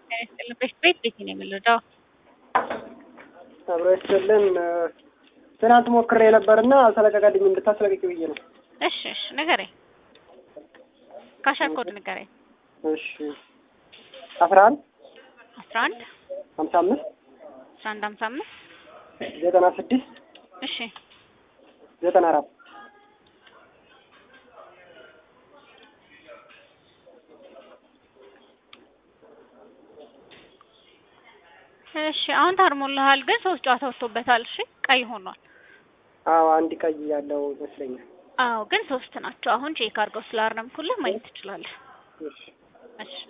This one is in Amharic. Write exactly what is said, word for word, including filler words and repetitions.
በፊት ቤት ቤት ነው የምልደው አብረሽልን ትናንት ሞክሬ ነበርና አልተለቀቀልኝም እንድታስለቅቂ ብዬ ነው። እሺ እሺ ንገረኝ። ካሻር ኮድ ንገረኝ። እሺ አስራ አንድ አስራ አንድ ሀምሳ አምስት አስራ አንድ ሀምሳ አምስት ዘጠና ስድስት እሺ ዘጠና አራት እሺ አሁን ታርሞልሃል ግን ሶስት ጨዋታ ወጥቶበታል። እሺ ቀይ ሆኗል። አዎ አንድ ቀይ ያለው ይመስለኛል። አዎ ግን ሶስት ናቸው። አሁን ቼክ አድርገው ስላረምኩልህ ማየት ትችላለህ። እሺ እሺ